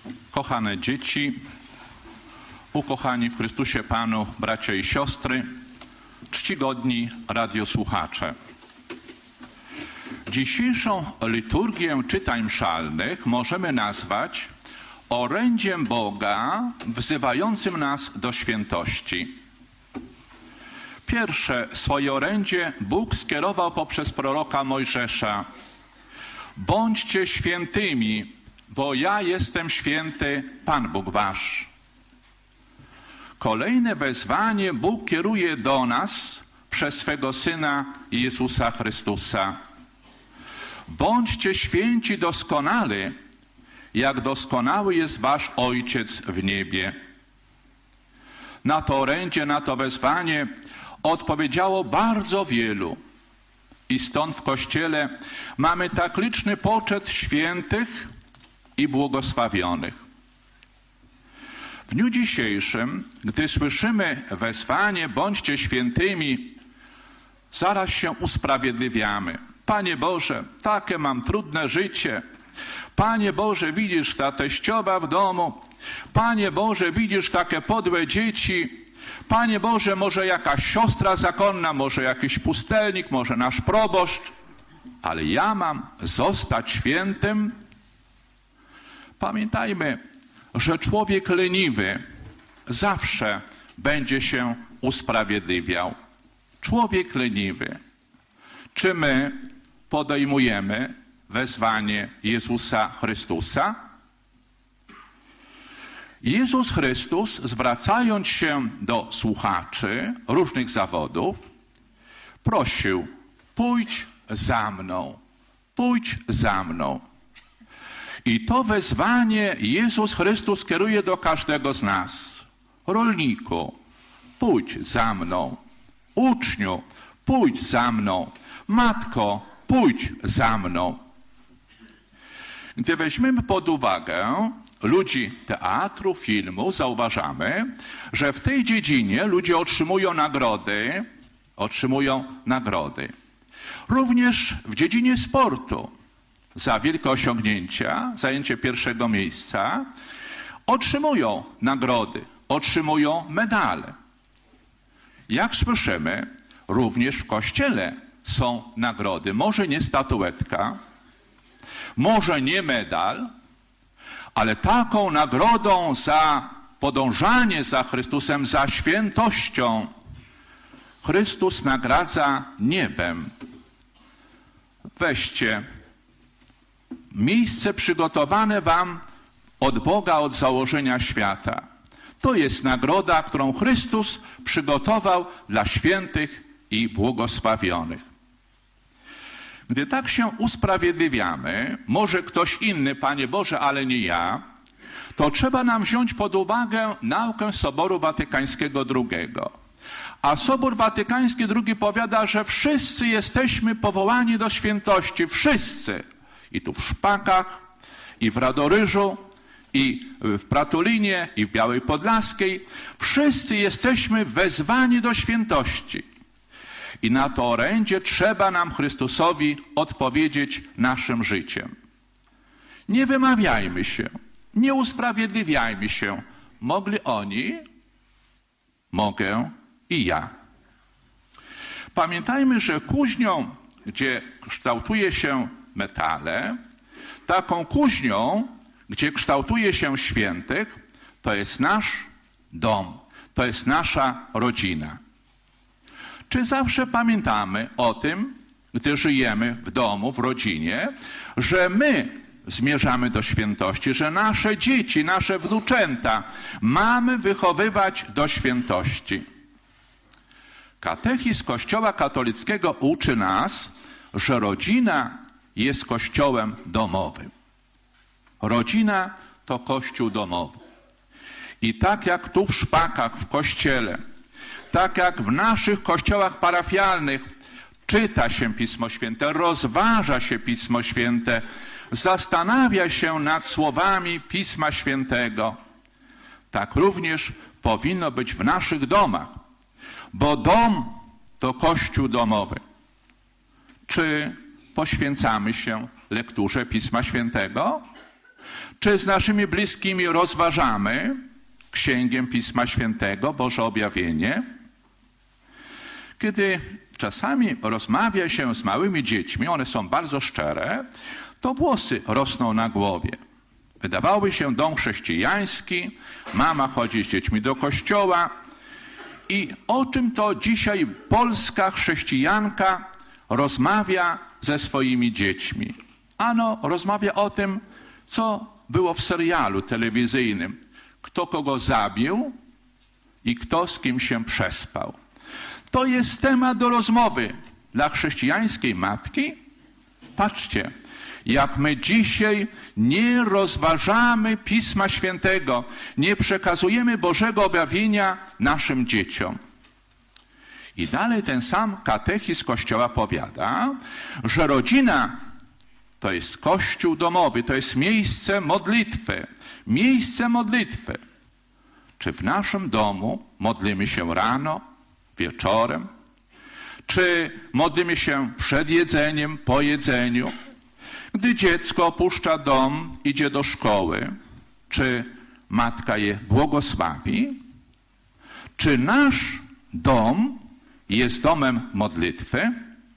Kochane dzieci, ukochani w Chrystusie Panu bracia i siostry, czcigodni radiosłuchacze. Dzisiejszą liturgię czytań mszalnych możemy nazwać orędziem Boga wzywającym nas do świętości. Pierwsze swoje orędzie Bóg skierował poprzez proroka Mojżesza. Bądźcie świętymi, bo ja jestem święty, Pan Bóg wasz. Kolejne wezwanie Bóg kieruje do nas przez swego Syna Jezusa Chrystusa. Bądźcie święci doskonale, jak doskonały jest wasz Ojciec w niebie. Na to orędzie, na to wezwanie odpowiedziało bardzo wielu. I stąd w Kościele mamy tak liczny poczet świętych i błogosławionych. W dniu dzisiejszym, gdy słyszymy wezwanie bądźcie świętymi, zaraz się usprawiedliwiamy. Panie Boże, takie mam trudne życie. Panie Boże, widzisz, ta teściowa w domu. Panie Boże, widzisz, takie podłe dzieci. Panie Boże, może jakaś siostra zakonna, może jakiś pustelnik, może nasz proboszcz. Ale ja mam zostać świętym? Pamiętajmy, że człowiek leniwy zawsze będzie się usprawiedliwiał. Człowiek leniwy. Czy my podejmujemy wezwanie Jezusa Chrystusa? Jezus Chrystus, zwracając się do słuchaczy różnych zawodów, prosił: pójdź za mną, pójdź za mną. I to wezwanie Jezus Chrystus kieruje do każdego z nas. Rolniku, pójdź za mną. Uczniu, pójdź za mną. Matko, pójdź za mną. Gdy weźmiemy pod uwagę ludzi teatru, filmu, zauważamy, że w tej dziedzinie ludzie otrzymują nagrody. Również w dziedzinie sportu za wielkie osiągnięcia, zajęcie pierwszego miejsca, otrzymują nagrody, otrzymują medale. Jak słyszymy, również w Kościele są nagrody. Może nie statuetka, może nie medal, ale taką nagrodą za podążanie za Chrystusem, za świętością Chrystus nagradza niebem. Weźcie miejsce przygotowane wam od Boga od założenia świata. To jest nagroda, którą Chrystus przygotował dla świętych i błogosławionych. Gdy tak się usprawiedliwiamy, może ktoś inny, Panie Boże, ale nie ja, to trzeba nam wziąć pod uwagę naukę Soboru Watykańskiego II. A Sobór Watykański II powiada, że wszyscy jesteśmy powołani do świętości. Wszyscy. I tu w Szpakach, i w Radoryżu, i w Pratulinie, i w Białej Podlaskiej. Wszyscy jesteśmy wezwani do świętości. I na to orędzie trzeba nam Chrystusowi odpowiedzieć naszym życiem. Nie wymawiajmy się, nie usprawiedliwiajmy się. Mogli oni, mogę i ja. Pamiętajmy, że kuźnią, gdzie kształtuje się metale, taką kuźnią, gdzie kształtuje się świętych, to jest nasz dom, to jest nasza rodzina. Czy zawsze pamiętamy o tym, gdy żyjemy w domu, w rodzinie, że my zmierzamy do świętości, że nasze dzieci, nasze wnuczęta mamy wychowywać do świętości? Katechizm Kościoła katolickiego uczy nas, że rodzina jest kościołem domowym. Rodzina to kościół domowy. I tak jak tu w Szpakach, w kościele, tak jak w naszych kościołach parafialnych czyta się Pismo Święte, rozważa się Pismo Święte, zastanawia się nad słowami Pisma Świętego, tak również powinno być w naszych domach, bo dom to kościół domowy. Czy poświęcamy się lekturze Pisma Świętego? Czy z naszymi bliskimi rozważamy Księgę Pisma Świętego, Boże Objawienie? Kiedy czasami rozmawia się z małymi dziećmi, one są bardzo szczere, to włosy rosną na głowie. Wydawałoby się dom chrześcijański, mama chodzi z dziećmi do kościoła i o czym to dzisiaj polska chrześcijanka rozmawia ze swoimi dziećmi? Ano, rozmawia o tym, co było w serialu telewizyjnym. Kto kogo zabił i kto z kim się przespał. To jest temat do rozmowy dla chrześcijańskiej matki. Patrzcie, jak my dzisiaj nie rozważamy Pisma Świętego, nie przekazujemy Bożego objawienia naszym dzieciom. I dalej ten sam katechizm Kościoła powiada, że rodzina to jest kościół domowy, to jest miejsce modlitwy. Miejsce modlitwy. Czy w naszym domu modlimy się rano, wieczorem? Czy modlimy się przed jedzeniem, po jedzeniu? Gdy dziecko opuszcza dom, idzie do szkoły, czy matka je błogosławi? Czy nasz dom jest domem modlitwy?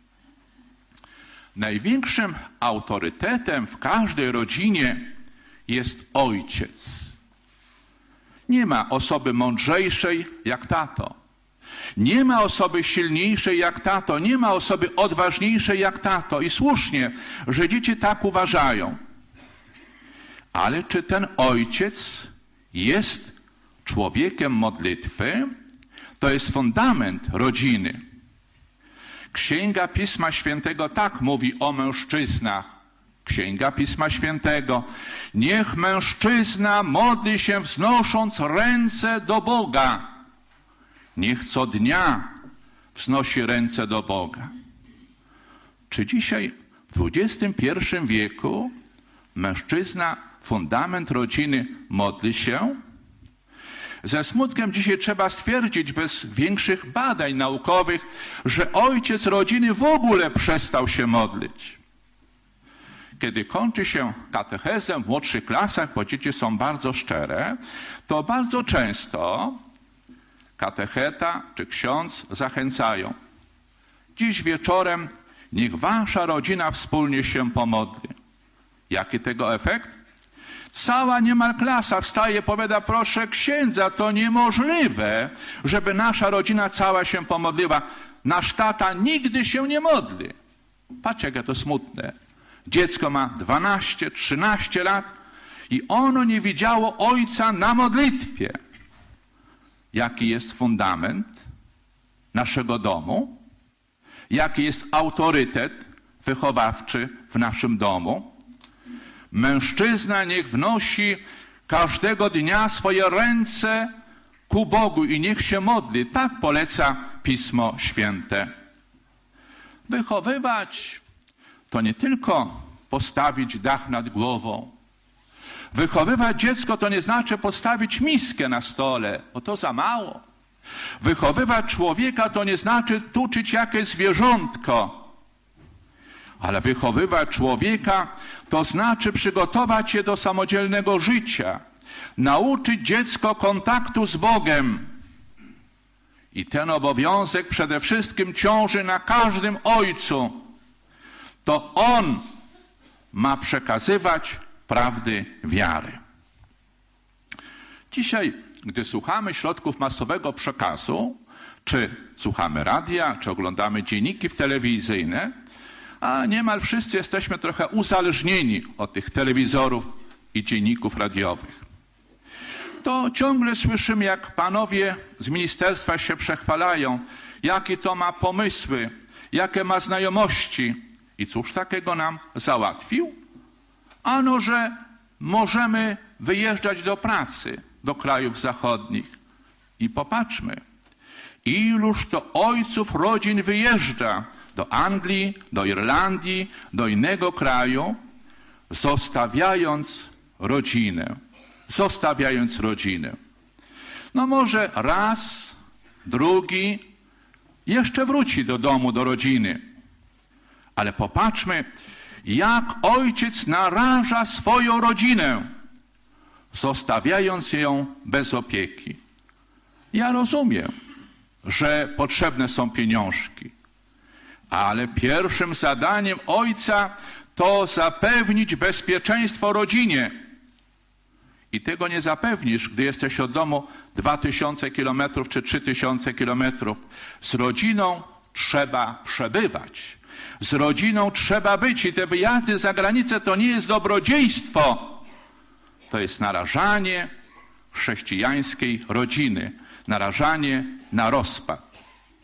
Największym autorytetem w każdej rodzinie jest ojciec. Nie ma osoby mądrzejszej jak tato. Nie ma osoby silniejszej jak tato. Nie ma osoby odważniejszej jak tato. I słusznie, że dzieci tak uważają. Ale czy ten ojciec jest człowiekiem modlitwy? To jest fundament rodziny. Księga Pisma Świętego tak mówi o mężczyznach. Księga Pisma Świętego. Niech mężczyzna modli się wznosząc ręce do Boga. Niech co dnia wznosi ręce do Boga. Czy dzisiaj w XXI wieku mężczyzna, fundament rodziny, modli się? Ze smutkiem dzisiaj trzeba stwierdzić, bez większych badań naukowych, że ojciec rodziny w ogóle przestał się modlić. Kiedy kończy się katechezę w młodszych klasach, bo dzieci są bardzo szczere, to bardzo często katecheta czy ksiądz zachęcają. Dziś wieczorem niech wasza rodzina wspólnie się pomodli. Jaki tego efekt? Cała niemal klasa wstaje i powiada, proszę księdza, to niemożliwe, żeby nasza rodzina cała się pomodliła. Nasz tata nigdy się nie modli. Patrzcie, jakie to smutne. Dziecko ma 12, 13 lat i ono nie widziało ojca na modlitwie. Jaki jest fundament naszego domu? Jaki jest autorytet wychowawczy w naszym domu? Mężczyzna niech wnosi każdego dnia swoje ręce ku Bogu i niech się modli. Tak poleca Pismo Święte. Wychowywać to nie tylko postawić dach nad głową. Wychowywać dziecko to nie znaczy postawić miskę na stole, bo to za mało. Wychowywać człowieka to nie znaczy tuczyć jakieś zwierzątko. Ale wychowywać człowieka to znaczy przygotować je do samodzielnego życia. Nauczyć dziecko kontaktu z Bogiem. I ten obowiązek przede wszystkim ciąży na każdym ojcu. To on ma przekazywać prawdy wiary. Dzisiaj, gdy słuchamy środków masowego przekazu, czy słuchamy radia, czy oglądamy dzienniki telewizyjne, a niemal wszyscy jesteśmy trochę uzależnieni od tych telewizorów i dzienników radiowych. To ciągle słyszymy, jak panowie z ministerstwa się przechwalają, jakie to ma pomysły, jakie ma znajomości. I cóż takiego nam załatwił? Ano, że możemy wyjeżdżać do pracy, do krajów zachodnich. I popatrzmy, iluż to ojców rodzin wyjeżdża do Anglii, do Irlandii, do innego kraju, zostawiając rodzinę. Zostawiając rodzinę. No może raz, drugi, jeszcze wróci do domu, do rodziny. Ale popatrzmy, jak ojciec naraża swoją rodzinę, zostawiając ją bez opieki. Ja rozumiem, że potrzebne są pieniążki, ale pierwszym zadaniem ojca to zapewnić bezpieczeństwo rodzinie. I tego nie zapewnisz, gdy jesteś od domu 2000 kilometrów czy 3000 kilometrów. Z rodziną trzeba przebywać. Z rodziną trzeba być. I te wyjazdy za granicę to nie jest dobrodziejstwo. To jest narażanie chrześcijańskiej rodziny. Narażanie na rozpad.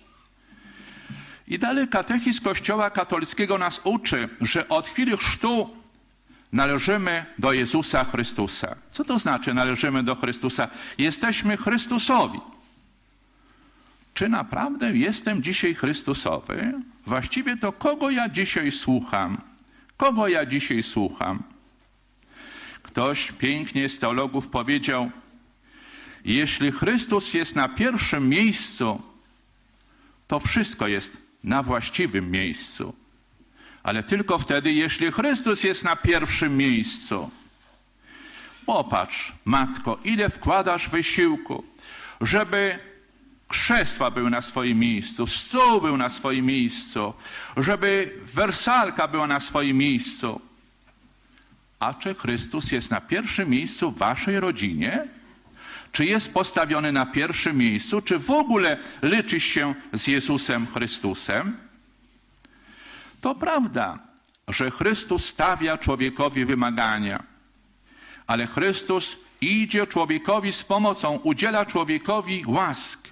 I dalej katechizm Kościoła katolickiego nas uczy, że od chwili chrztu należymy do Jezusa Chrystusa. Co to znaczy należymy do Chrystusa? Jesteśmy Chrystusowi. Czy naprawdę jestem dzisiaj Chrystusowy? Właściwie to kogo ja dzisiaj słucham? Kogo ja dzisiaj słucham? Ktoś pięknie z teologów powiedział, jeśli Chrystus jest na pierwszym miejscu, to wszystko jest na właściwym miejscu. Ale tylko wtedy, jeśli Chrystus jest na pierwszym miejscu. Popatrz, matko, ile wkładasz wysiłku, żeby krzesła były na swoim miejscu, stół był na swoim miejscu, żeby wersalka była na swoim miejscu. A czy Chrystus jest na pierwszym miejscu w waszej rodzinie? Czy jest postawiony na pierwszym miejscu? Czy w ogóle liczysz się z Jezusem Chrystusem? To prawda, że Chrystus stawia człowiekowi wymagania, ale Chrystus idzie człowiekowi z pomocą, udziela człowiekowi łask.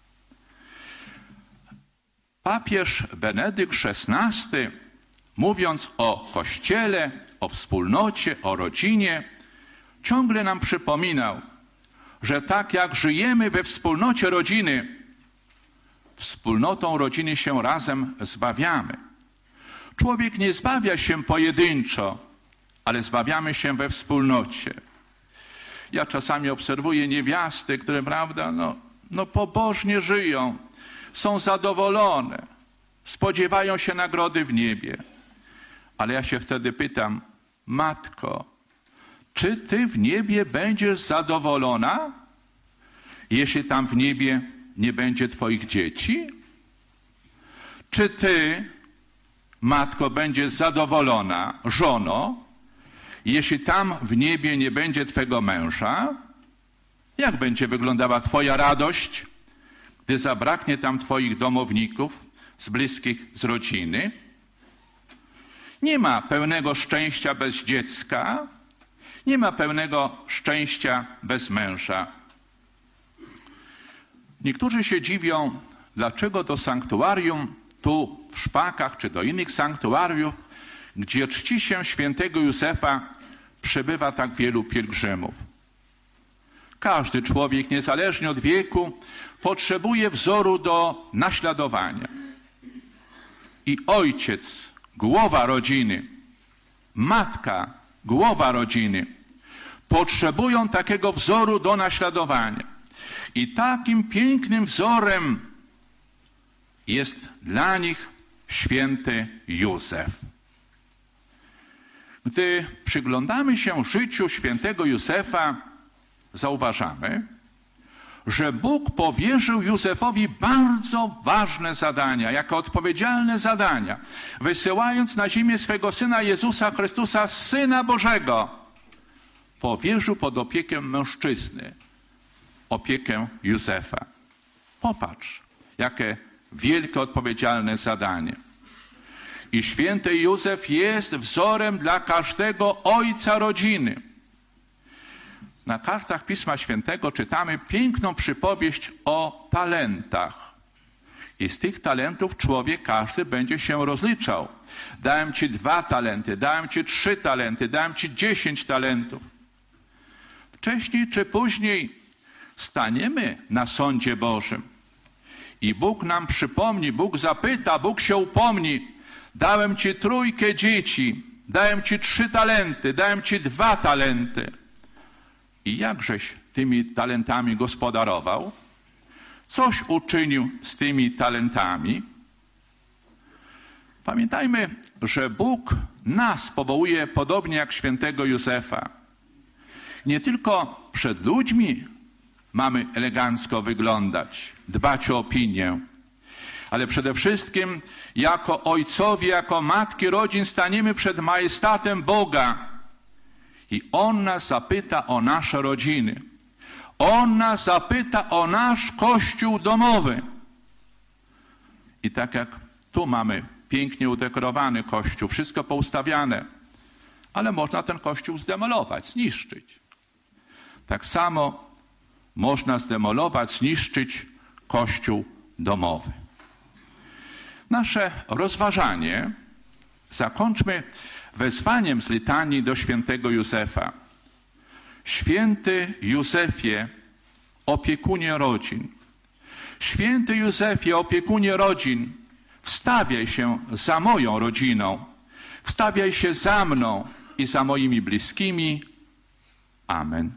Papież Benedykt XVI, mówiąc o Kościele, o wspólnocie, o rodzinie, ciągle nam przypominał, że tak jak żyjemy we wspólnocie rodziny, wspólnotą rodziny się razem zbawiamy. Człowiek nie zbawia się pojedynczo, ale zbawiamy się we wspólnocie. Ja czasami obserwuję niewiasty, które, prawda, pobożnie żyją, są zadowolone, spodziewają się nagrody w niebie. Ale ja się wtedy pytam, matko, czy ty w niebie będziesz zadowolona, jeśli tam w niebie nie będzie twoich dzieci? Czy ty, matko, będziesz zadowolona, żono, jeśli tam w niebie nie będzie twego męża? Jak będzie wyglądała twoja radość, gdy zabraknie tam twoich domowników, z bliskich, z rodziny? Nie ma pełnego szczęścia bez dziecka, nie ma pełnego szczęścia bez męża. Niektórzy się dziwią, dlaczego do sanktuarium, tu w Szpakach, czy do innych sanktuariów, gdzie czci się świętego Józefa, przybywa tak wielu pielgrzymów. Każdy człowiek, niezależnie od wieku, potrzebuje wzoru do naśladowania. I ojciec, głowa rodziny, matka, głowa rodziny, potrzebują takiego wzoru do naśladowania. I takim pięknym wzorem jest dla nich święty Józef. Gdy przyglądamy się życiu świętego Józefa, zauważamy, że Bóg powierzył Józefowi bardzo ważne zadania, jako odpowiedzialne zadania, wysyłając na ziemię swego Syna Jezusa Chrystusa, Syna Bożego, powierzył pod opiekę mężczyzny, opiekę Józefa. Popatrz, jakie wielkie, odpowiedzialne zadanie. I święty Józef jest wzorem dla każdego ojca rodziny. Na kartach Pisma Świętego czytamy piękną przypowieść o talentach. I z tych talentów człowiek każdy będzie się rozliczał. Dałem ci 2 talenty, dałem ci 3 talenty, dałem ci 10 talentów. Wcześniej czy później staniemy na sądzie Bożym. I Bóg nam przypomni, Bóg zapyta, Bóg się upomni. Dałem ci 3 dzieci, dałem ci 3 talenty, dałem ci 2 talenty. I jakżeś tymi talentami gospodarował? Coś uczynił z tymi talentami? Pamiętajmy, że Bóg nas powołuje podobnie jak świętego Józefa. nie tylko przed ludźmi mamy elegancko wyglądać, dbać o opinię, ale przede wszystkim jako ojcowie, jako matki rodzin staniemy przed majestatem Boga i On nas zapyta o nasze rodziny. On nas zapyta o nasz Kościół domowy. I tak jak tu mamy pięknie udekorowany Kościół, wszystko poustawiane, ale można ten Kościół zdemolować, zniszczyć. Tak samo można zdemolować, zniszczyć Kościół domowy. Nasze rozważanie zakończmy wezwaniem z litanii do świętego Józefa. Święty Józefie, opiekunie rodzin. Święty Józefie, opiekunie rodzin, wstawiaj się za moją rodziną, wstawiaj się za mną i za moimi bliskimi. Amen.